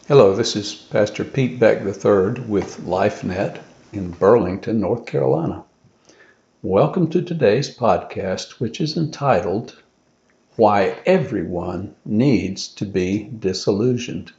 Hello, this is Pastor Pete Beck III with LifeNet in Burlington, North Carolina. Welcome to today's podcast, which is entitled, Why Everyone Needs to Be Disillusioned.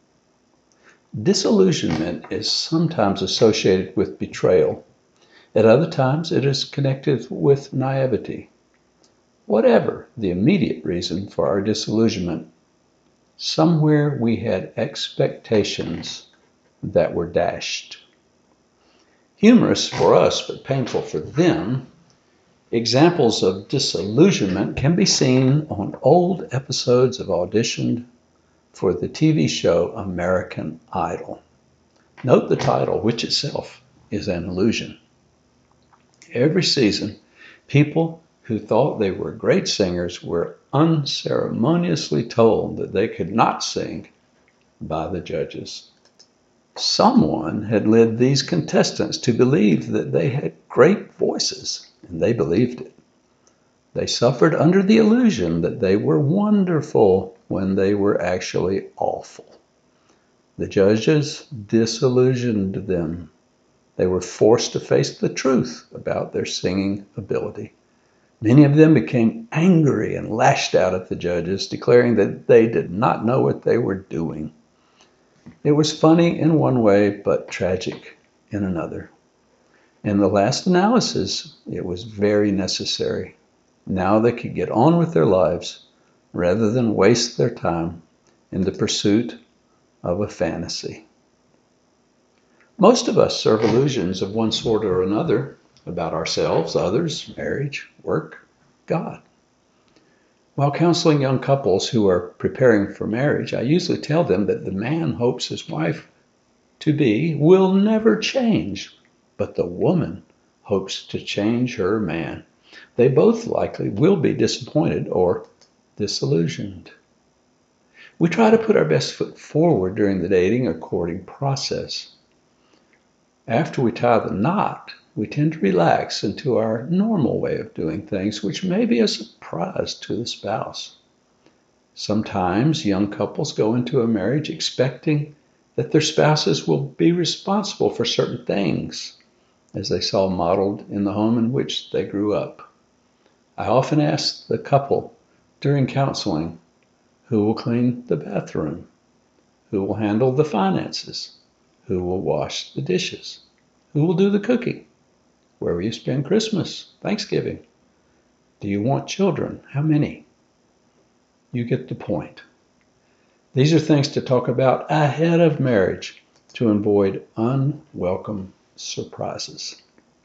Disillusionment is sometimes associated with betrayal. At other times, it is connected with naivety. Whatever the immediate reason for our disillusionment, somewhere we had expectations that were dashed. Humorous for us, but painful for them, examples of disillusionment can be seen on old episodes of audition for the TV show American Idol. Note the title, which itself is an illusion. Every season, people who thought they were great singers were unceremoniously told that they could not sing by the judges. Someone had led these contestants to believe that they had great voices, and they believed it. They suffered under the illusion that they were wonderful when they were actually awful. The judges disillusioned them. They were forced to face the truth about their singing ability. Many of them became angry and lashed out at the judges, declaring that they did not know what they were doing. It was funny in one way, but tragic in another. In the last analysis, it was very necessary. Now they could get on with their lives rather than waste their time in the pursuit of a fantasy. Most of us serve illusions of one sort or another about ourselves, others, marriage, work, God. While counseling young couples who are preparing for marriage, I usually tell them that the man hopes his wife-to-be will never change, but the woman hopes to change her man. They both likely will be disappointed or disillusioned. We try to put our best foot forward during the dating or courting process. After we tie the knot, we tend to relax into our normal way of doing things, which may be a surprise to the spouse. Sometimes young couples go into a marriage expecting that their spouses will be responsible for certain things, as they saw modeled in the home in which they grew up. I often ask the couple during counseling, who will clean the bathroom? Who will handle the finances? Who will wash the dishes? Who will do the cooking? Where will you spend Christmas, Thanksgiving? Do you want children? How many? You get the point. These are things to talk about ahead of marriage to avoid unwelcome surprises.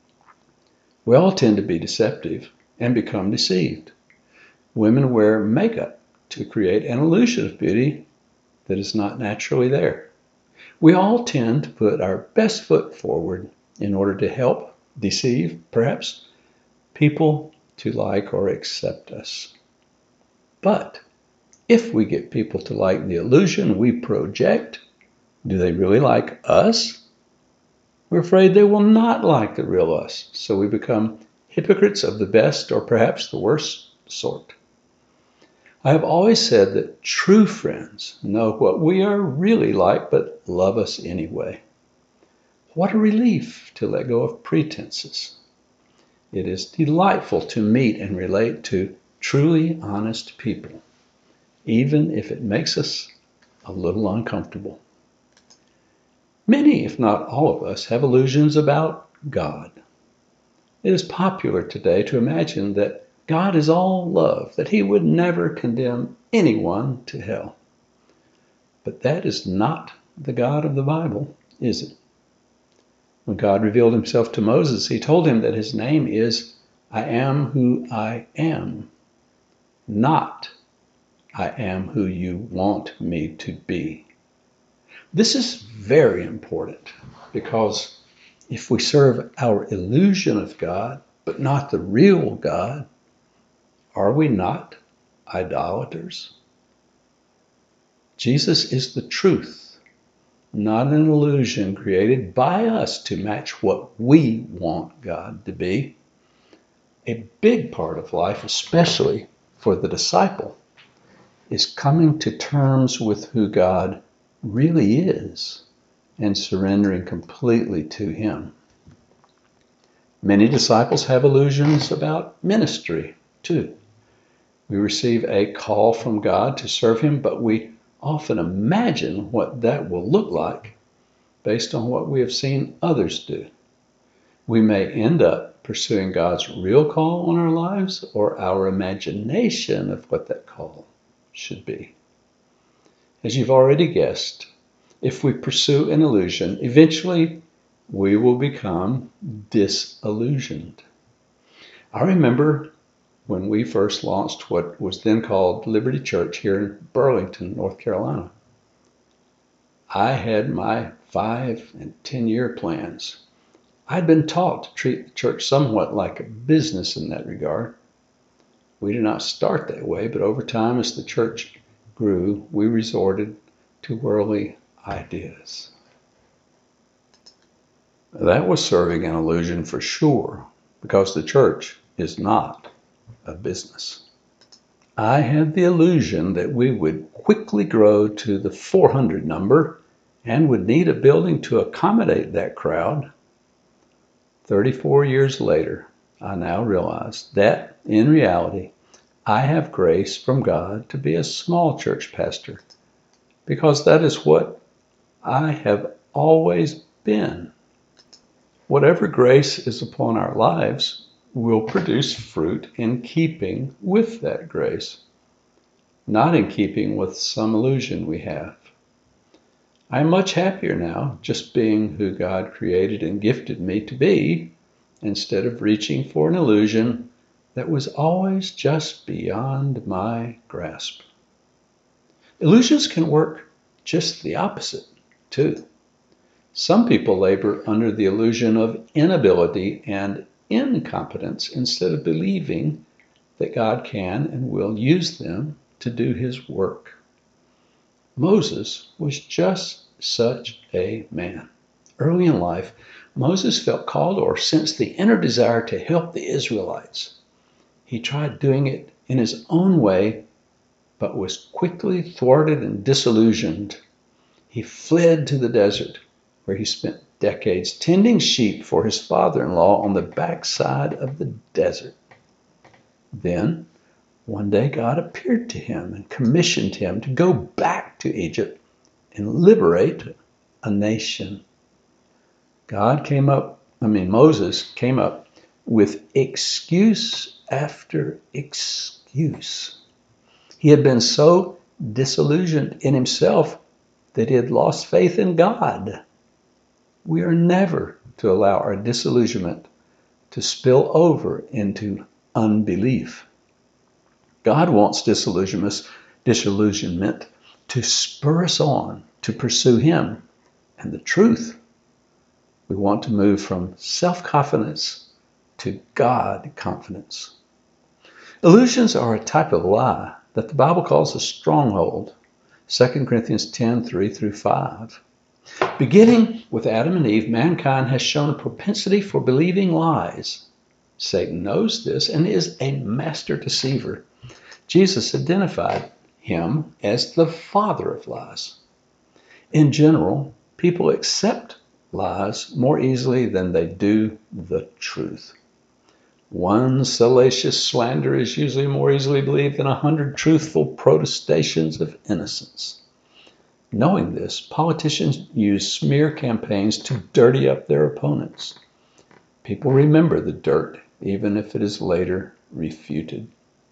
We all tend to be deceptive and become deceived. Women wear makeup to create an illusion of beauty that is not naturally there. We all tend to put our best foot forward in order to help deceive, perhaps, people to like or accept us. But if we get people to like the illusion we project, do they really like us? We're afraid they will not like the real us, so we become hypocrites of the best or perhaps the worst sort. I have always said that true friends know what we are really like, but love us anyway. What a relief to let go of pretenses. It is delightful to meet and relate to truly honest people, even if it makes us a little uncomfortable. Many, if not all of us, have illusions about God. It is popular today to imagine that God is all love, that he would never condemn anyone to hell. But that is not the God of the Bible, is it? When God revealed himself to Moses, he told him that his name is I am who I am, not I am who you want me to be. This is very important because if we serve our illusion of God, but not the real God, are we not idolaters? Jesus is the truth, not an illusion created by us to match what we want God to be. A big part of life, especially for the disciple, is coming to terms with who God really is and surrendering completely to Him. Many disciples have illusions about ministry too. We receive a call from God to serve Him, but we often imagine what that will look like based on what we have seen others do. We may end up pursuing God's real call on our lives or our imagination of what that call should be. As you've already guessed, if we pursue an illusion, eventually we will become disillusioned. I remember when we first launched what was then called Liberty Church here in Burlington, North Carolina. I had my 5 and 10-year plans. I'd been taught to treat the church somewhat like a business in that regard. We did not start that way, but over time as the church grew, we resorted to worldly ideas. That was serving an illusion for sure, because the church is not a business. I had the illusion that we would quickly grow to the 400 number and would need a building to accommodate that crowd. 34 years later, I now realize that, in reality, I have grace from God to be a small church pastor, because that is what I have always been. Whatever grace is upon our lives will produce fruit in keeping with that grace, not in keeping with some illusion we have. I'm much happier now just being who God created and gifted me to be, instead of reaching for an illusion that was always just beyond my grasp. Illusions can work just the opposite, too. Some people labor under the illusion of inability and incompetence instead of believing that God can and will use them to do His work. Moses was just such a man. Early in life, Moses felt called or sensed the inner desire to help the Israelites. He tried doing it in his own way, but was quickly thwarted and disillusioned. He fled to the desert, where he spent decades tending sheep for his father-in-law on the backside of the desert. Then, one day, God appeared to him and commissioned him to go back to Egypt and liberate a nation. Moses came up with excuse after excuse. He had been so disillusioned in himself that he had lost faith in God. We are never to allow our disillusionment to spill over into unbelief. God wants disillusionment to spur us on to pursue Him and the truth. We want to move from self-confidence to God confidence. Illusions are a type of lie that the Bible calls a stronghold. 2 Corinthians 10:3-5. Beginning with Adam and Eve, mankind has shown a propensity for believing lies. Satan knows this and is a master deceiver. Jesus identified him as the father of lies. In general, people accept lies more easily than they do the truth. One salacious slander is usually more easily believed than 100 truthful protestations of innocence. Knowing this, politicians use smear campaigns to dirty up their opponents. People remember the dirt, even if it is later refuted.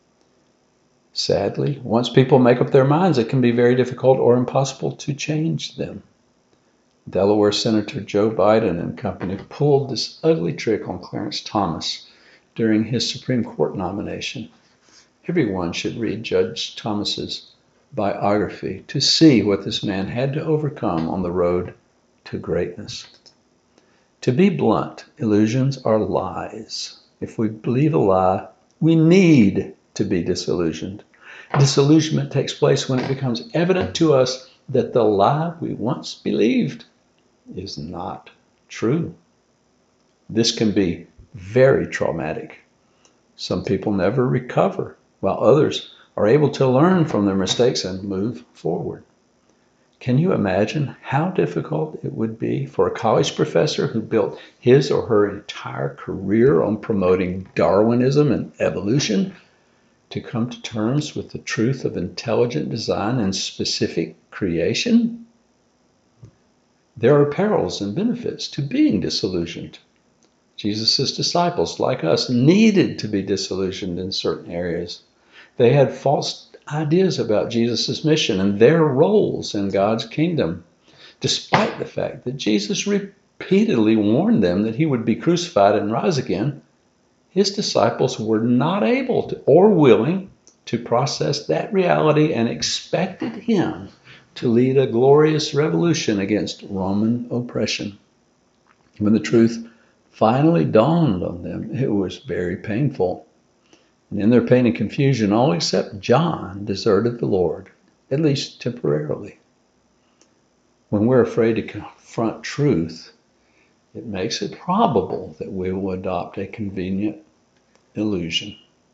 Sadly, once people make up their minds, it can be very difficult or impossible to change them. Delaware Senator Joe Biden and company pulled this ugly trick on Clarence Thomas during his Supreme Court nomination. Everyone should read Judge Thomas's biography to see what this man had to overcome on the road to greatness. To be blunt, illusions are lies. If we believe a lie, we need to be disillusioned. Disillusionment takes place when it becomes evident to us that the lie we once believed is not true. This can be very traumatic. Some people never recover, while others are able to learn from their mistakes and move forward. Can you imagine how difficult it would be for a college professor who built his or her entire career on promoting Darwinism and evolution to come to terms with the truth of intelligent design and specific creation? There are perils and benefits to being disillusioned. Jesus' disciples, like us, needed to be disillusioned in certain areas. They had false ideas about Jesus' mission and their roles in God's kingdom, despite the fact that Jesus repeatedly warned them that he would be crucified and rise again. His disciples were not able to or willing to process that reality and expected him to lead a glorious revolution against Roman oppression. When the truth finally dawned on them, it was very painful. And in their pain and confusion, all except John deserted the Lord, at least temporarily. When we're afraid to confront truth, it makes it probable that we will adopt a convenient illusion.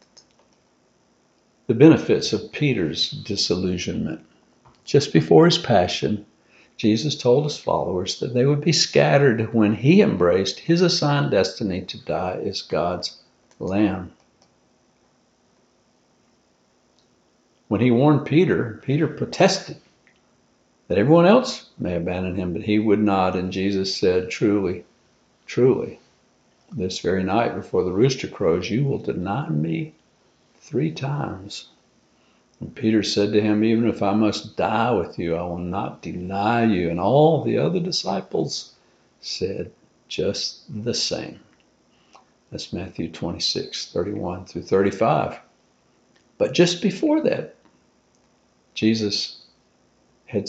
The benefits of Peter's disillusionment. Just before his passion, Jesus told his followers that they would be scattered when he embraced his assigned destiny to die as God's Lamb. When he warned Peter, Peter protested that everyone else may abandon him, but he would not. And Jesus said, "Truly, truly, this very night before the rooster crows, you will deny me 3 times. And Peter said to him, "Even if I must die with you, I will not deny you." And all the other disciples said just the same. That's Matthew 26:31 through 35. But just before that, Jesus had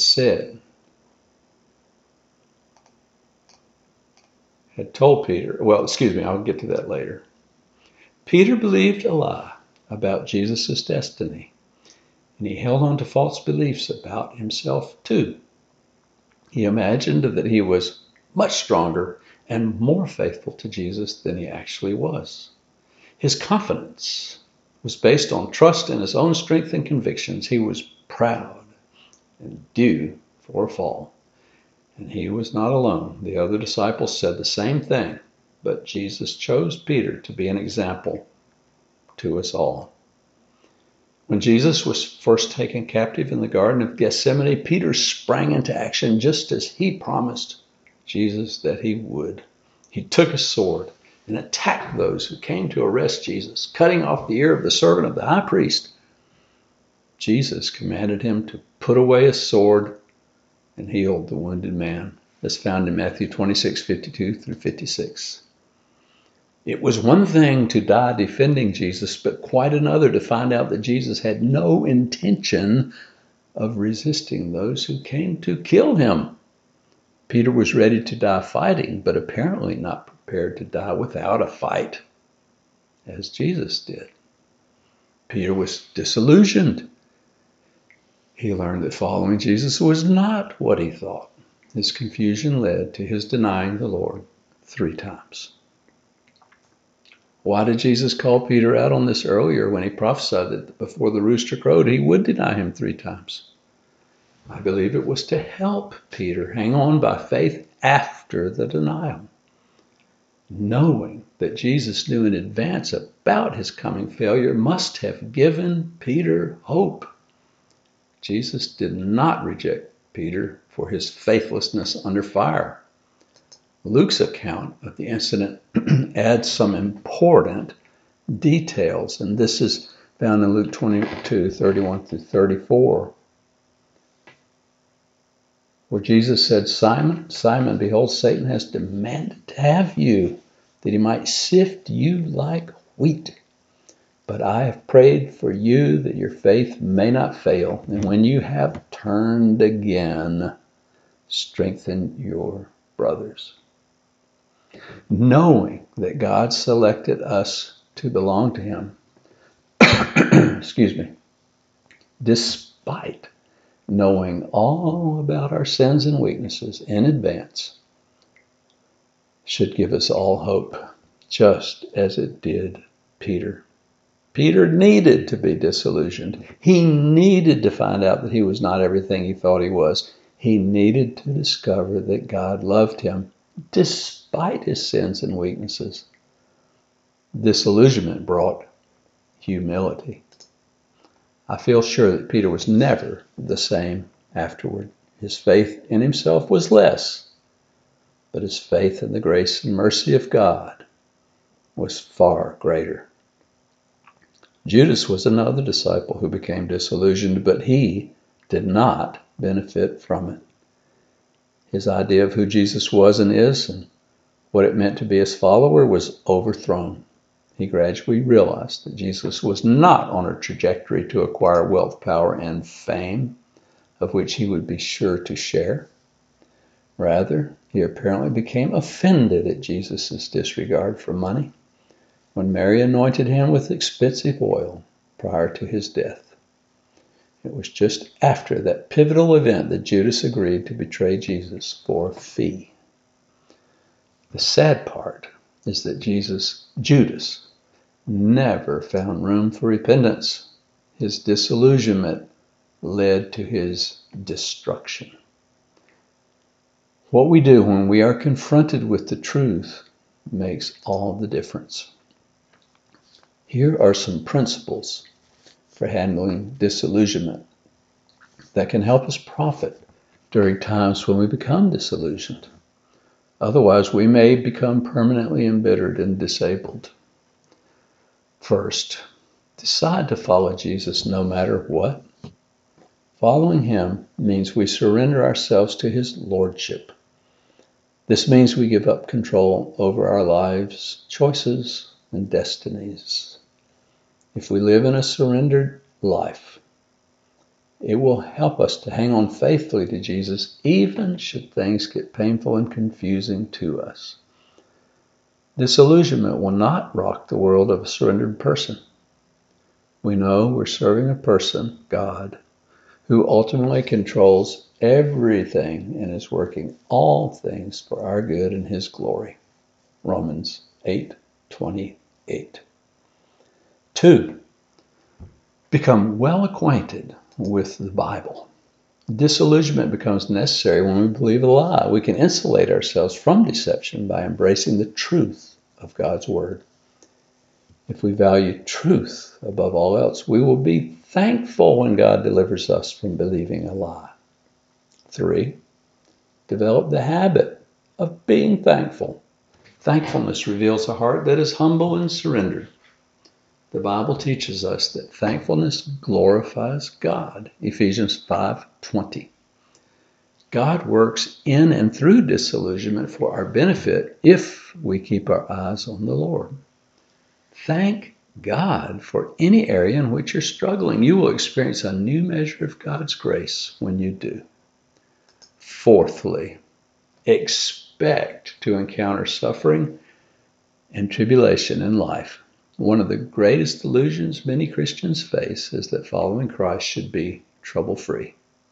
told Peter, I'll get to that later. Peter believed a lie about Jesus' destiny, and he held on to false beliefs about himself too. He imagined that he was much stronger and more faithful to Jesus than he actually was. His confidence was based on trust in his own strength and convictions. He was proud and due for a fall. And he was not alone. The other disciples said the same thing, but Jesus chose Peter to be an example to us all. When Jesus was first taken captive in the Garden of Gethsemane, Peter sprang into action just as he promised Jesus that he would. He took a sword and attacked those who came to arrest Jesus, cutting off the ear of the servant of the high priest. Jesus commanded him to put away his sword and healed the wounded man. That's found in Matthew 26:52 through 56. It was one thing to die defending Jesus, but quite another to find out that Jesus had no intention of resisting those who came to kill him. Peter was ready to die fighting, but apparently not prepared to die without a fight, as Jesus did. Peter was disillusioned. He learned that following Jesus was not what he thought. His confusion led to his denying the Lord 3 times. Why did Jesus call Peter out on this earlier when he prophesied that before the rooster crowed, he would deny him 3 times? I believe it was to help Peter hang on by faith after the denial. Knowing that Jesus knew in advance about his coming failure must have given Peter hope. Jesus did not reject Peter for his faithlessness under fire. Luke's account of the incident adds some important details, and this is found in Luke 22:31 through 34, where Jesus said, "Simon, Simon, behold, Satan has demanded to have you, that he might sift you like wheat. But I have prayed for you that your faith may not fail, and when you have turned again, strengthen your brothers." Knowing that God selected us to belong to him, despite knowing all about our sins and weaknesses in advance, should give us all hope, just as it did Peter. Peter needed to be disillusioned. He needed to find out that he was not everything he thought he was. He needed to discover that God loved him despite his sins and weaknesses. Disillusionment brought humility. I feel sure that Peter was never the same afterward. His faith in himself was less, but his faith in the grace and mercy of God was far greater. Judas was another disciple who became disillusioned, but he did not benefit from it. His idea of who Jesus was and is and what it meant to be his follower was overthrown. He gradually realized that Jesus was not on a trajectory to acquire wealth, power, and fame, of which he would be sure to share. Rather, he apparently became offended at Jesus' disregard for money when Mary anointed him with expensive oil prior to his death. It was just after that pivotal event that Judas agreed to betray Jesus for a fee. The sad part is that Judas never found room for repentance. His disillusionment led to his destruction. What we do when we are confronted with the truth makes all the difference. Here are some principles for handling disillusionment that can help us profit during times when we become disillusioned. Otherwise, we may become permanently embittered and disabled. First, decide to follow Jesus no matter what. Following him means we surrender ourselves to his lordship. This means we give up control over our lives, choices, and destinies. If we live in a surrendered life, it will help us to hang on faithfully to Jesus, even should things get painful and confusing to us. Disillusionment will not rock the world of a surrendered person. We know we're serving a person, God, who ultimately controls everything and is working all things for our good and his glory. Romans 8:28. 2. Become well acquainted with the Bible. Disillusionment becomes necessary when we believe a lie. We can insulate ourselves from deception by embracing the truth of God's Word. If we value truth above all else, we will be thankful when God delivers us from believing a lie. 3. Develop the habit of being thankful. Thankfulness reveals a heart that is humble and surrendered. The Bible teaches us that thankfulness glorifies God. Ephesians 5:20. God works in and through disillusionment for our benefit if we keep our eyes on the Lord. Thank God for any area in which you're struggling. You will experience a new measure of God's grace when you do. Fourthly, expect to encounter suffering and tribulation in life. One of the greatest illusions many Christians face is that following Christ should be trouble-free.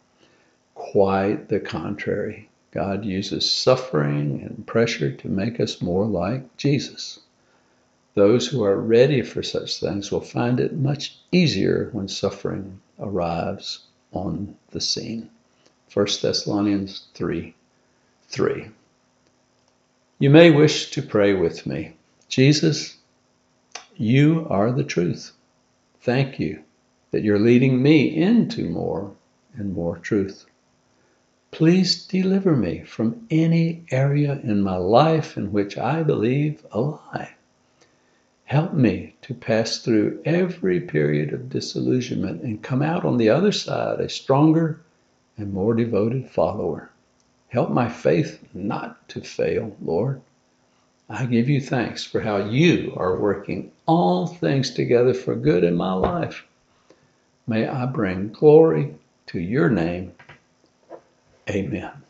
Quite the contrary. God uses suffering and pressure to make us more like Jesus. Those who are ready for such things will find it much easier when suffering arrives on the scene. 1 Thessalonians 3:3. You may wish to pray with me. Jesus, you are the truth. Thank you that you're leading me into more and more truth. Please deliver me from any area in my life in which I believe a lie. Help me to pass through every period of disillusionment and come out on the other side a stronger and more devoted follower. Help my faith not to fail, Lord. I give you thanks for how you are working all things together for good in my life. May I bring glory to your name. Amen.